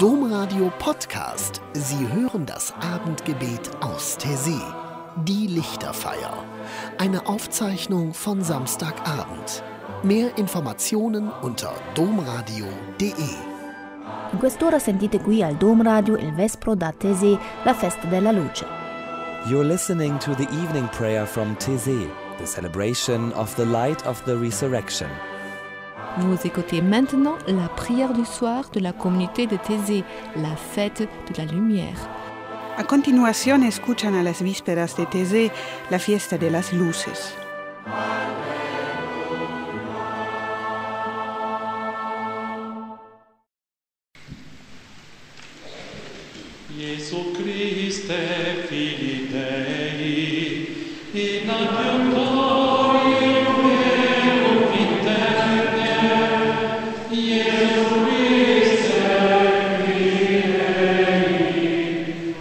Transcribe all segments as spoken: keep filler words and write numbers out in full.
Domradio Podcast. Sie hören das Abendgebet aus Taizé. Die Lichterfeier. Eine Aufzeichnung von Samstagabend. Mehr Informationen unter domradio punto de. In quest'ora sentite qui al Dom Radio il Vespro da Taizé, la festa della luce. You're listening to the evening prayer from Taizé, the celebration of the light of the resurrection. Vous écoutez maintenant la prière du soir de la communauté de Taizé, la fête de la lumière. A continuación escuchan a las vísperas de Taizé, la fiesta de las luces. Iesu Christe, Filii Dei, in adiutorium meum interne, Iesu Christe, Filii Dei,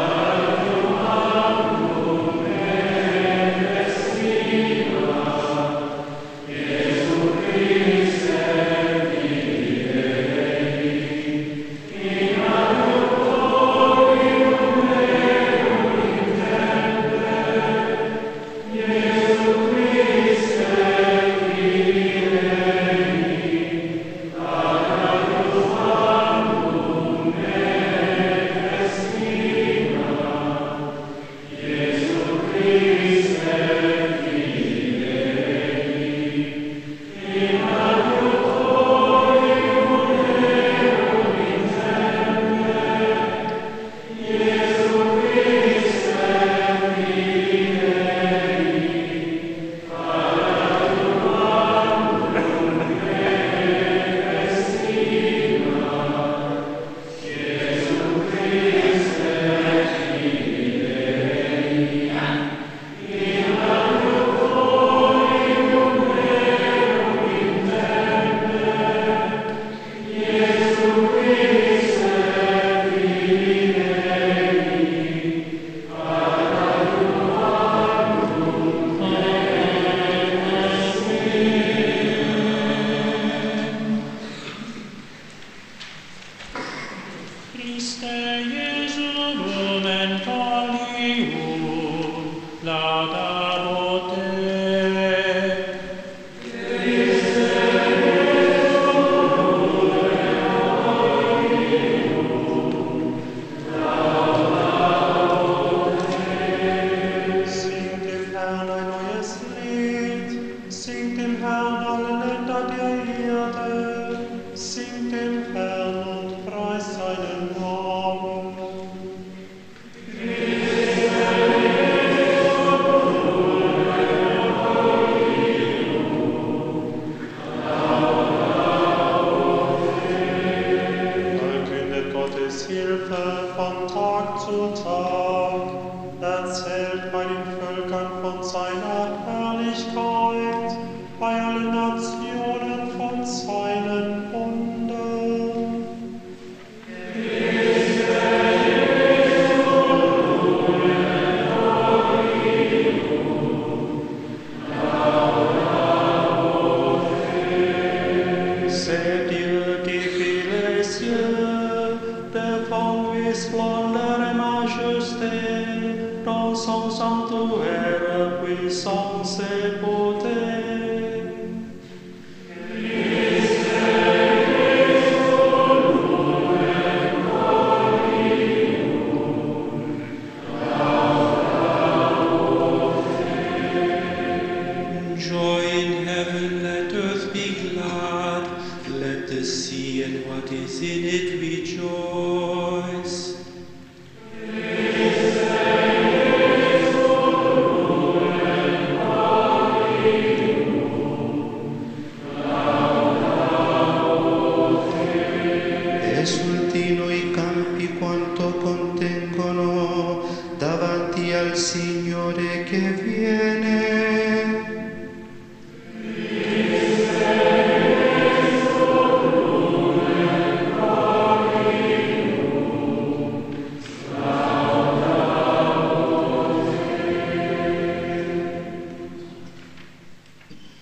adiutorium meum vestima, Iesu Christe, Filii Dei, in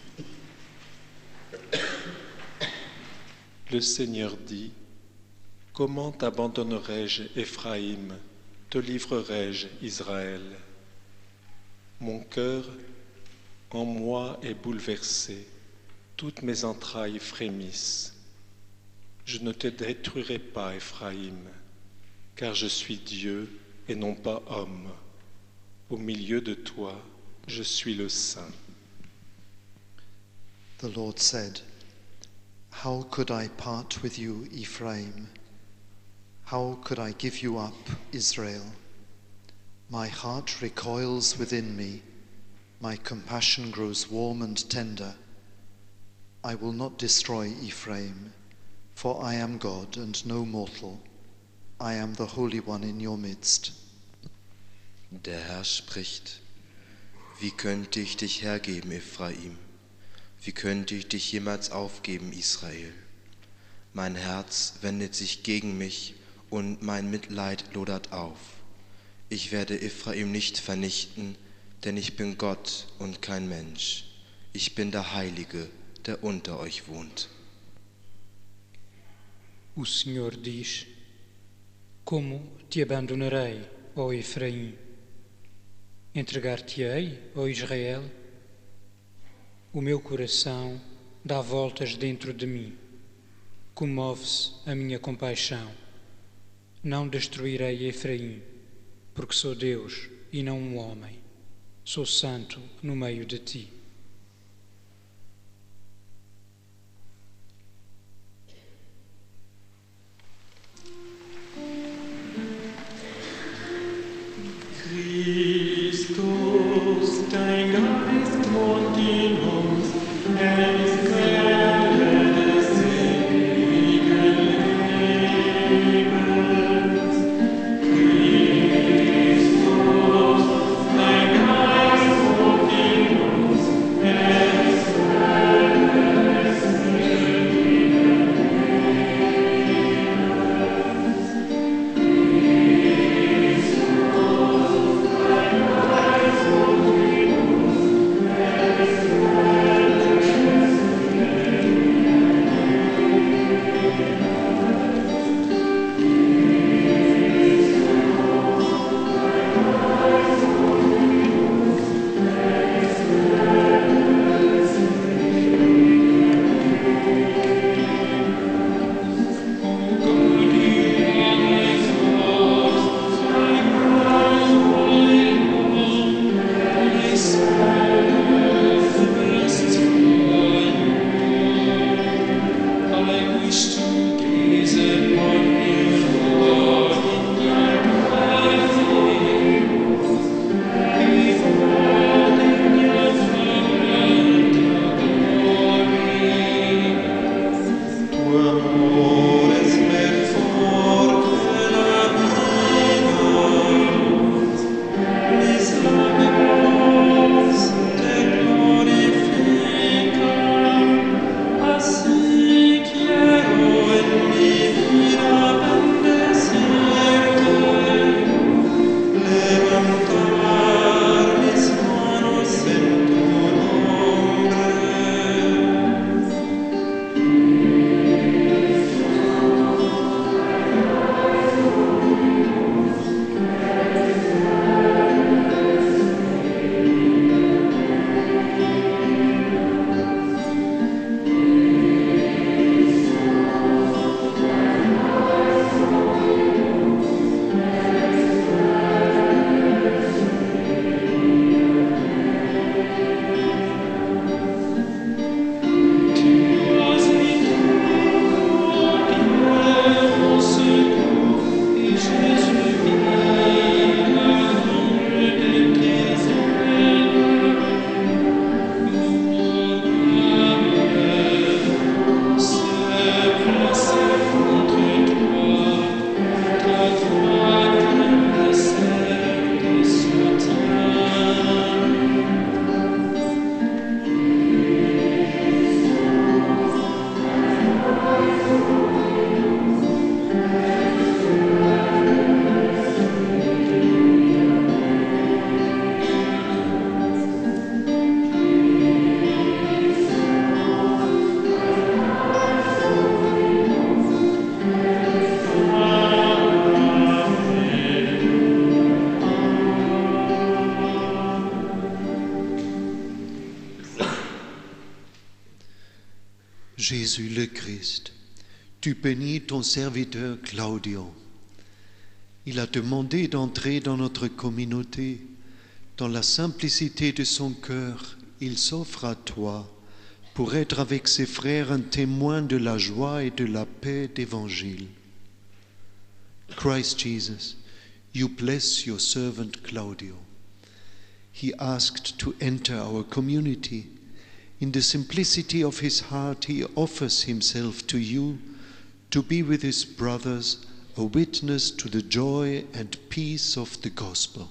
Le Seigneur dit: Comment t'abandonnerai-je, Éphraïm? Te livrerai-je, Israël? Mon cœur en moi est bouleversé, toutes mes entrailles frémissent. Je ne te détruirai pas, Éphraïm, car je suis Dieu et non pas homme. Au milieu de toi, je suis le Saint. The Lord said, "How could I part with you, Ephraim? How could I give you up, Israel? My heart recoils within me, my compassion grows warm and tender. I will not destroy Ephraim, for I am God and no mortal. I am the Holy One in your midst." Der Herr spricht: Wie könnte ich dich hergeben, Ephraim? Wie könnte ich dich jemals aufgeben, Israel? Mein Herz wendet sich gegen mich und mein Mitleid lodert auf. Ich werde Ephraim nicht vernichten, denn ich bin Gott und kein Mensch. Ich bin der Heilige, der unter euch wohnt. O Senhor diz: Como te abandonarei, ó Efraim? Entregar-te-ei, ó Israel? O meu coração dá voltas dentro de mim. Comove-se a minha compaixão. Não destruirei Efraim, porque sou Deus e não um homem. Sou santo no meio de ti. Christus, dein Geist wohnt in uns, er ist Quelle des ewigen Lebens. Christus, dein Geist wohnt in uns, er ist Quelle des ewigen Lebens. Christus, Jésus le Christ, tu bénis ton serviteur Claudio. Il a demandé d'entrer dans notre communauté. Dans la simplicité de son cœur, il s'offre à toi pour être avec ses frères un témoin de la joie et de la paix d'Évangile. Christ Jesus, you bless your servant Claudio. He asked to enter our community. In the simplicity of his heart, he offers himself to you to be with his brothers, a witness to the joy and peace of the gospel.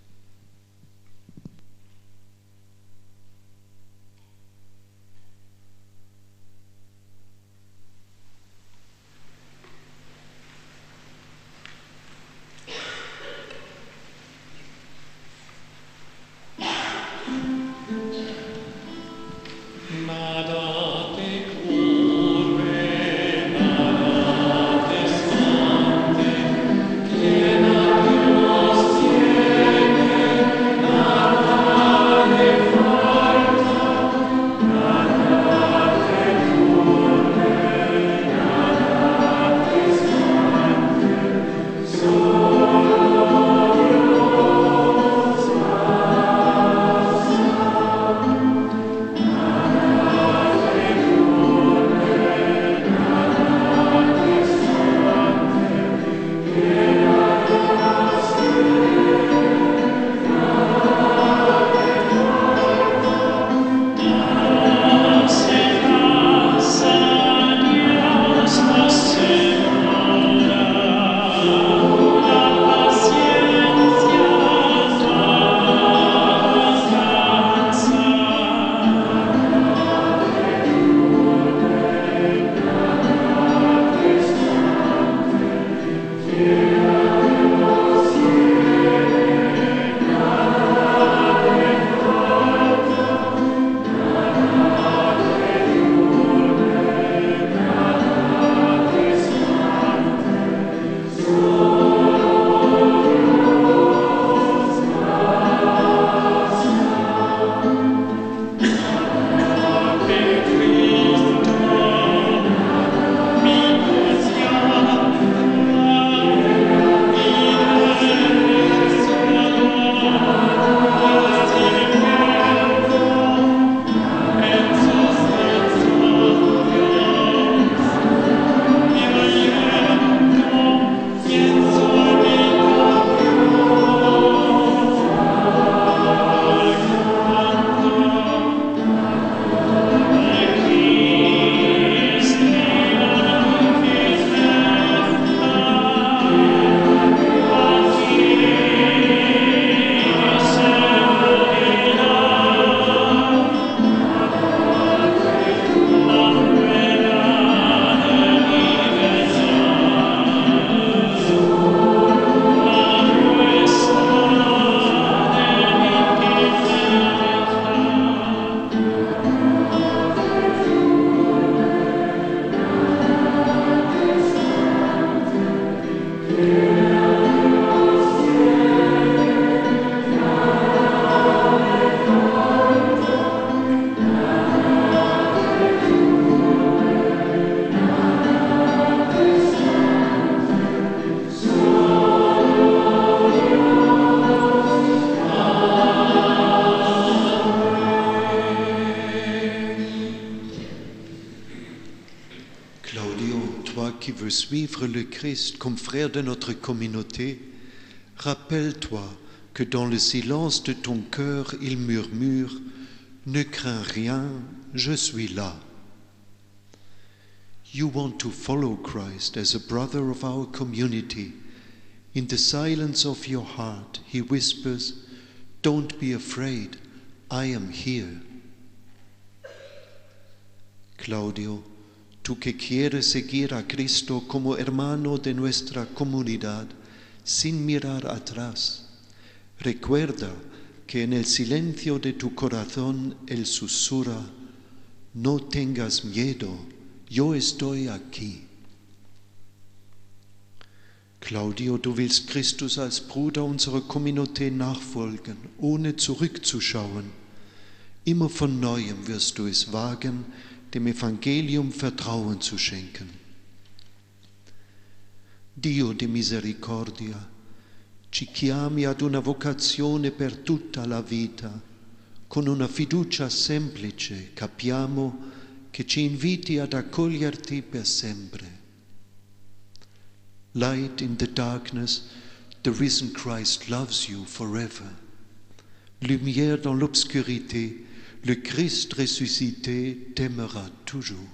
Suivre le Christ comme frère de notre communauté, rappelle-toi que dans le silence de ton cœur, il murmure « Ne crains rien, je suis là ». You want to follow Christ as a brother of our community. In the silence of your heart, he whispers, "Don't be afraid, I am here." Claudio, tú que quieres seguir a Cristo como hermano de nuestra comunidad, sin mirar atrás, recuerda que en el silencio de tu corazón Él susurra, no tengas miedo, yo estoy aquí. Claudio, du willst Christus als Bruder unserer Communauté nachfolgen, ohne zurückzuschauen. Immer von Neuem wirst du es wagen, dem Evangelium Vertrauen zu schenken. Dio di misericordia, ci chiami ad una vocazione per tutta la vita. Con una fiducia semplice capiamo che ci inviti ad accoglierti per sempre. Light in the darkness, the risen Christ loves you forever. Lumière dans l'obscurité, le Christ ressuscité t'aimera toujours.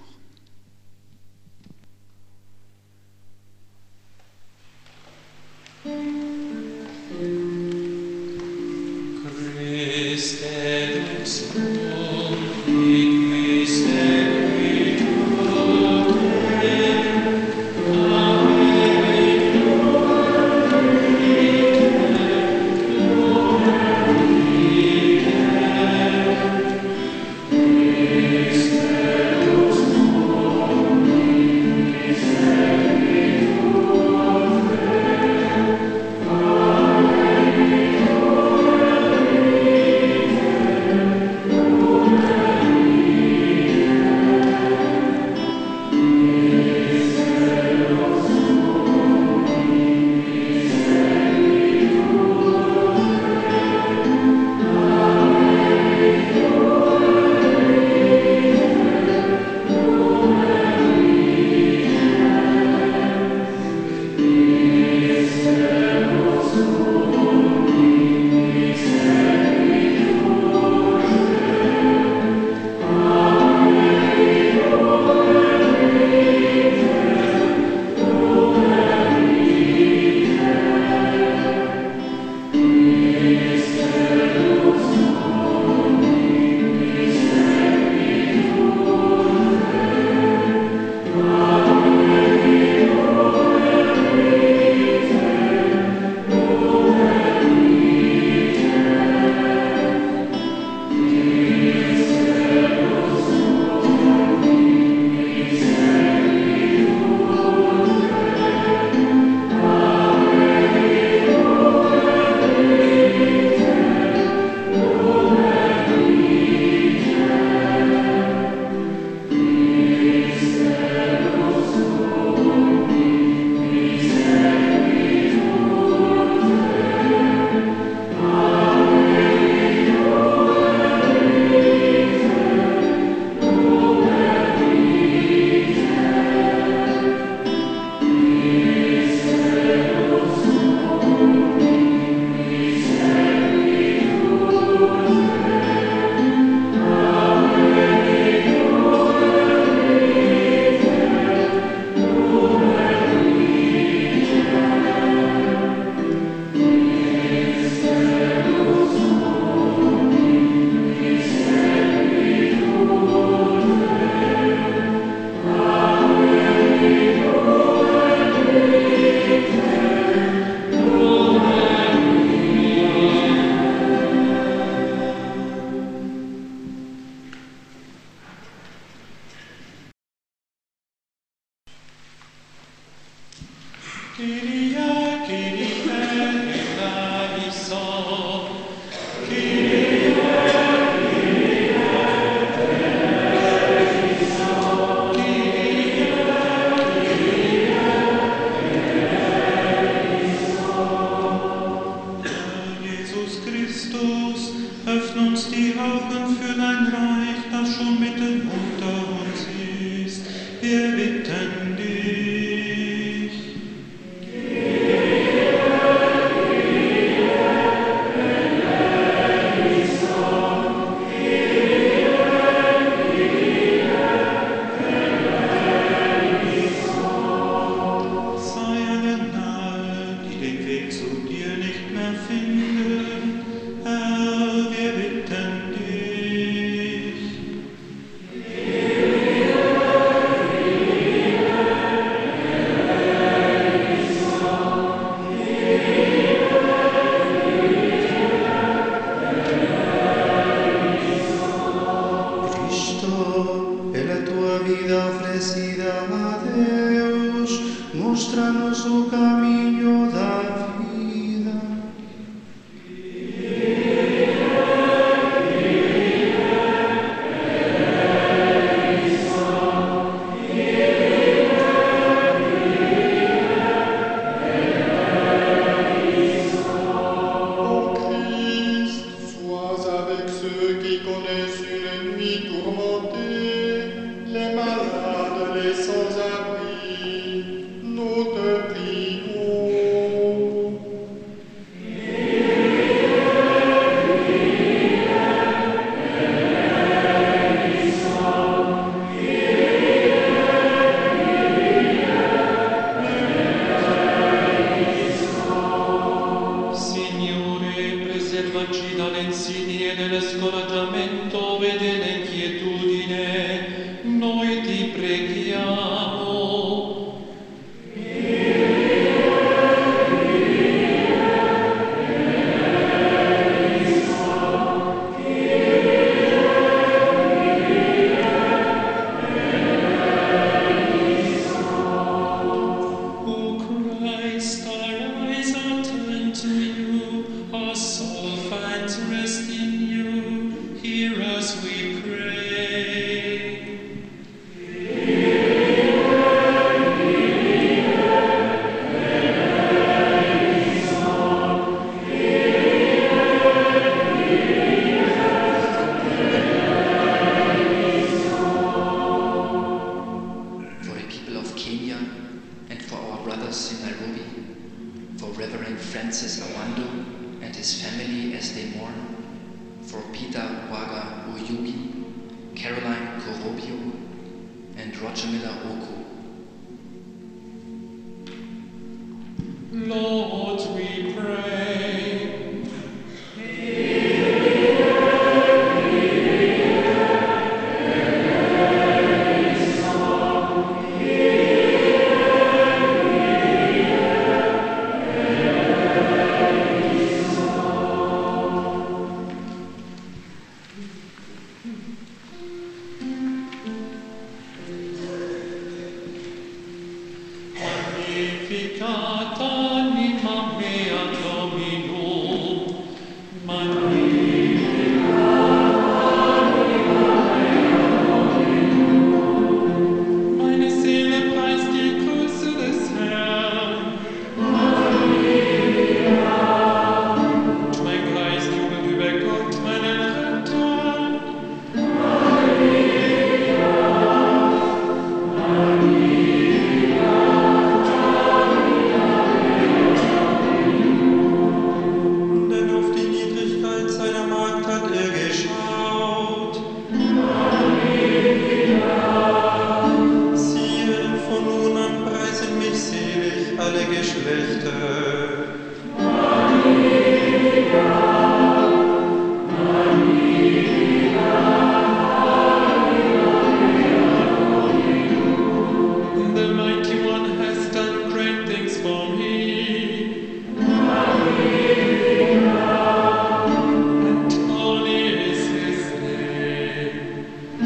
Roger Miller Oko. Lord, we pray. Magnificat anima mea Dominum, meine Seele preist die Größe des Herrn. Und mein Geist jubelt über Gott, meinen Retter. Denn auf die Niedrigkeit seiner Magd hat er geschaut. Siehe, von nun an preisen mich selig alle Geschlechter. The mighty one has done great things for me. And holy is his name.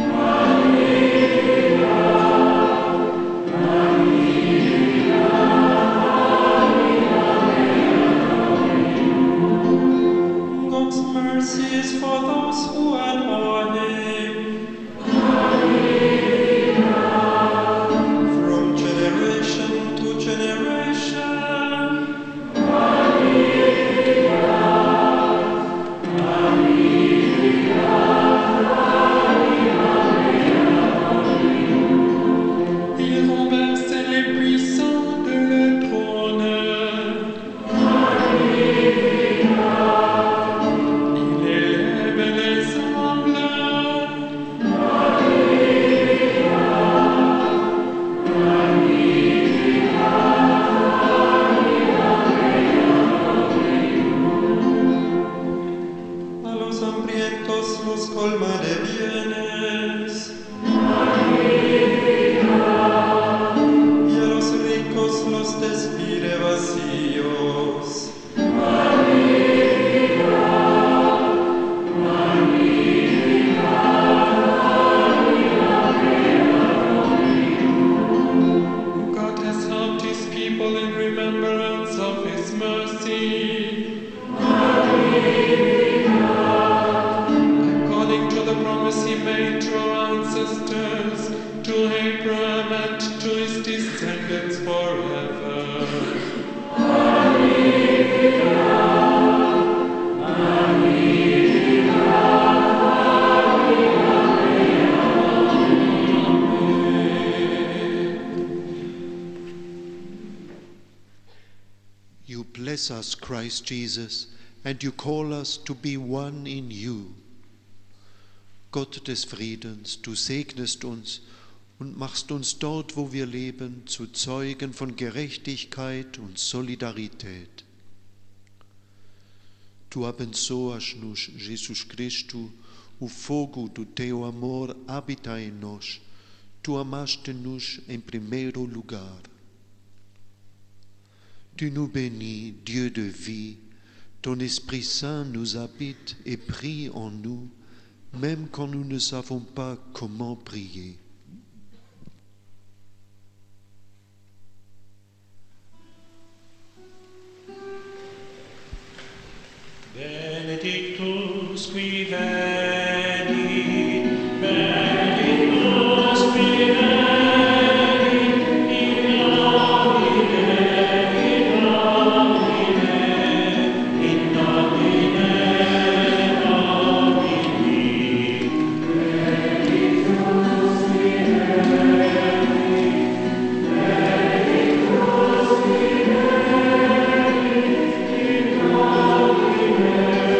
God's mercy is for those who adore him. From generation to generation. Il renverse les puissants de le trône. Il élève les humbles. A los hambrientos los colma de bienes. Y a los ricos los despide vacíos. God has helped his people in remembrance of his mercy. According to the promise he made to our ancestors, to Abraham and to his descendants forever. You bless us, Christ Jesus, and you call us to be one in you. Gott des Friedens, du segnest uns und machst uns dort, wo wir leben, zu Zeugen von Gerechtigkeit und Solidarität. Tu abençoas-nos, Jesus Cristo, o fogo do teu amor habita em nós. Tu amaste-nos em primeiro lugar. Tu nous bénis, Dieu de vie, ton Esprit Saint nous habite et prie en nous, même quand nous ne savons pas comment prier. Benedictus qui veni, benedictus qui veni, in nomine, in nomine, in nomine Domini. Benedictus qui veni, benedictus qui veni, in nomine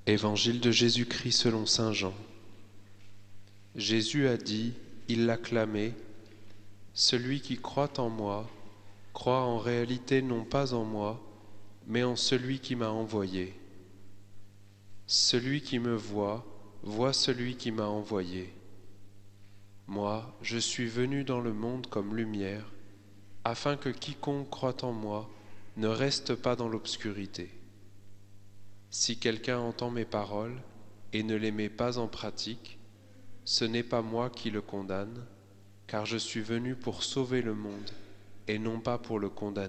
Évangile de Jésus-Christ selon saint Jean. Jésus a dit, il l'acclamait, « Celui qui croit en moi, croit en réalité non pas en moi, mais en celui qui m'a envoyé. Celui qui me voit, voit celui qui m'a envoyé. Moi, je suis venu dans le monde comme lumière, afin que quiconque croit en moi ne reste pas dans l'obscurité. Si quelqu'un entend mes paroles et ne les met pas en pratique, ce n'est pas moi qui le condamne, car je suis venu pour sauver le monde et non pas pour le condamner. »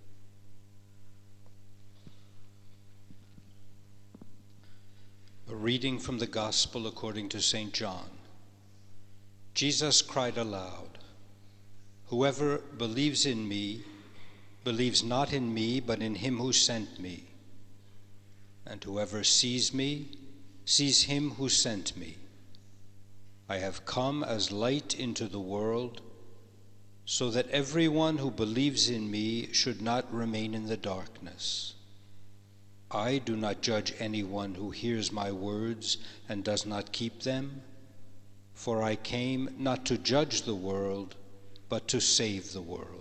A reading from the Gospel according to Saint John. Jesus cried aloud, "Whoever believes in me, believes not in me, but in him who sent me. And whoever sees me, sees him who sent me. I have come as light into the world, so that everyone who believes in me should not remain in the darkness. I do not judge anyone who hears my words and does not keep them, for I came not to judge the world, but to save the world."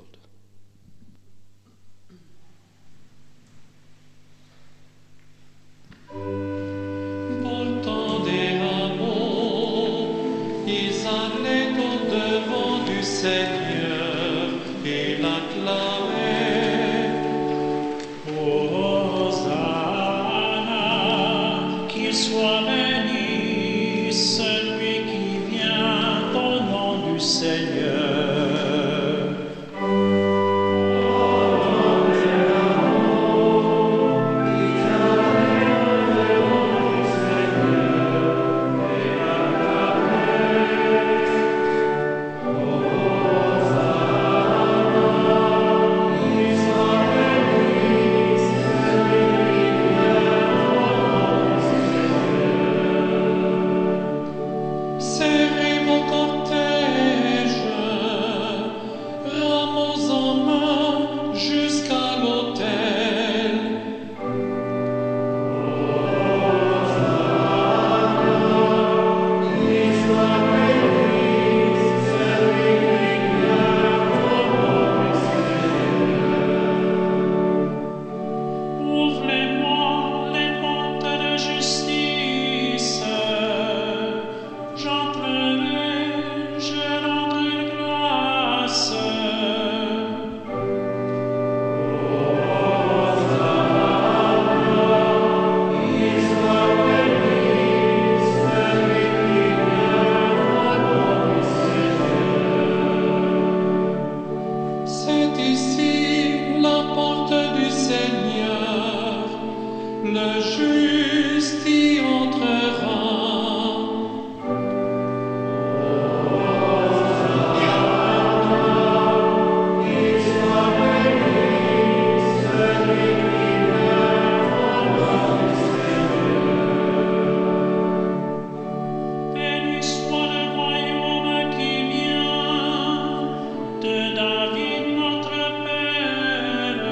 Portant des rameaux, ils allaient au-devant du Seigneur et l'acclamaient. Hosanna, qu'il soit béni celui qui vient au nom du Seigneur. Serrez vos cortèges, rameaux en main jusqu'à l'autel. Ouvrez-moi les portes de justice. J'entrerai, je rendrai grâce. C'est ici la porte du Seigneur, le juste y entrera. Béni soit le royaume qui vient de David notre Père.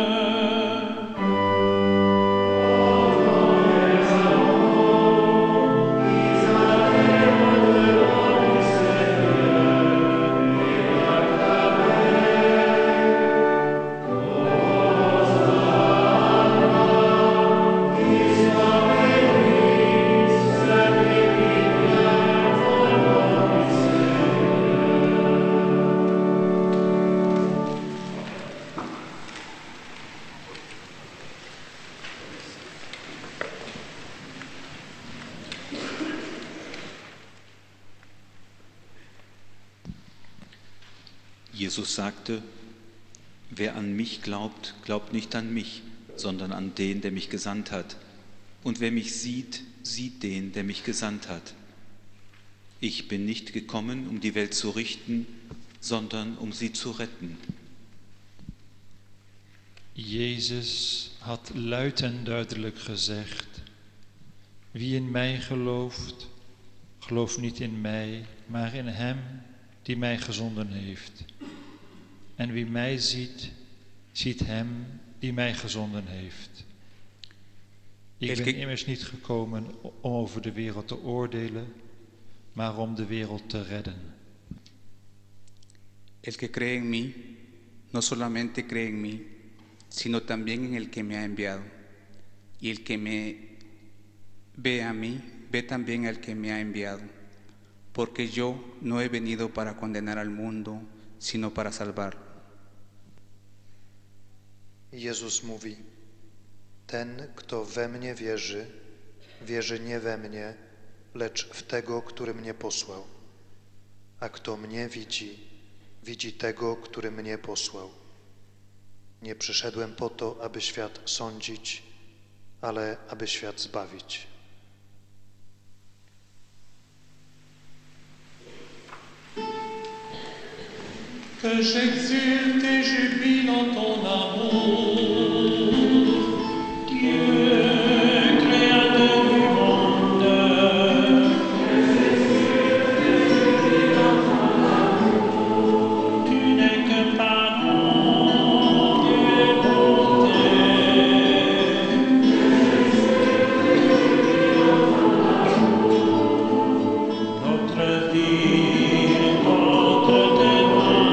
Jesus sagte, wer an mich glaubt, glaubt nicht an mich, sondern an den, der mich gesandt hat. Und wer mich sieht, sieht den, der mich gesandt hat. Ich bin nicht gekommen, um die Welt zu richten, sondern um sie zu retten. Jezus had luid en duidelijk gezegd, wie in mij gelooft, gelooft niet in mij, maar in hem die mij gezonden heeft. En wie mij ziet, ziet hem die mij gezonden heeft. Ik ben immers niet gekomen om over de wereld te oordelen, maar om de wereld te redden. El que cree en mí, no solamente cree en mí, sino también en el que me ha enviado. Y el que me ve a mí, ve también al que me ha enviado. Porque yo no he venido para condenar al mundo, sino para salvarlo. Jezus mówi: ten, kto we mnie wierzy, wierzy nie we mnie, lecz w tego, który mnie posłał. A kto mnie widzi, widzi tego, który mnie posłał. Nie przyszedłem po to, aby świat sądzić, ale aby świat zbawić. Que j'exulte et jubile en ton amour, Dieu, créateur du monde. Tu n'es que pardon, Dieu et bonté. Notre vie est entre tes mains.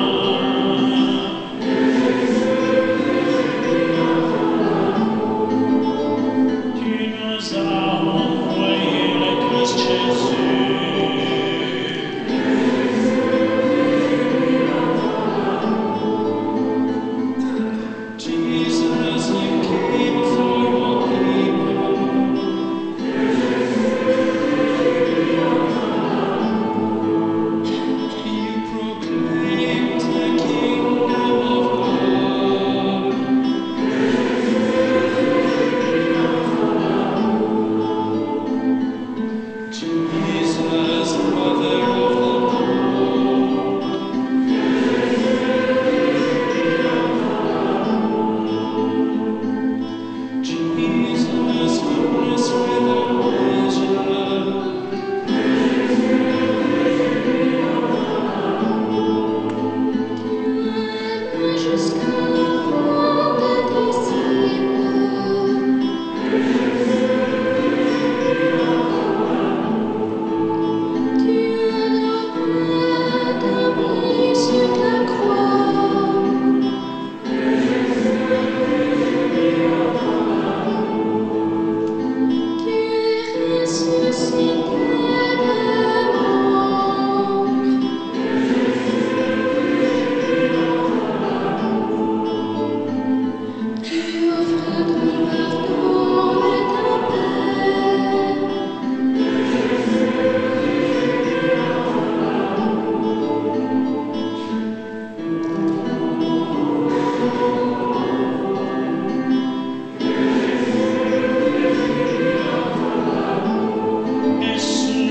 Nessuno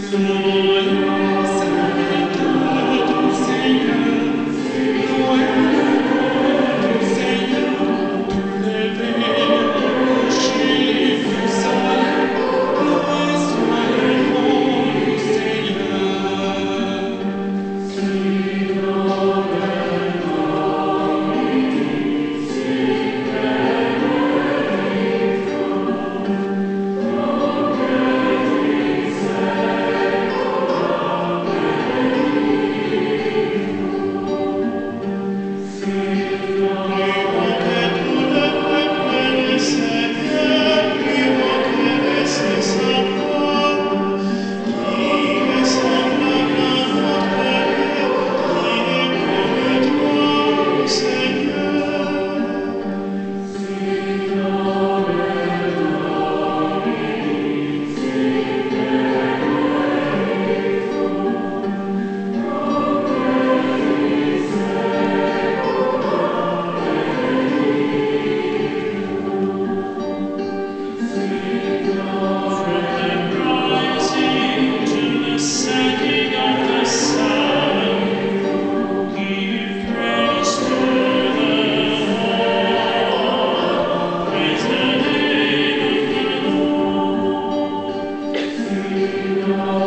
Amen.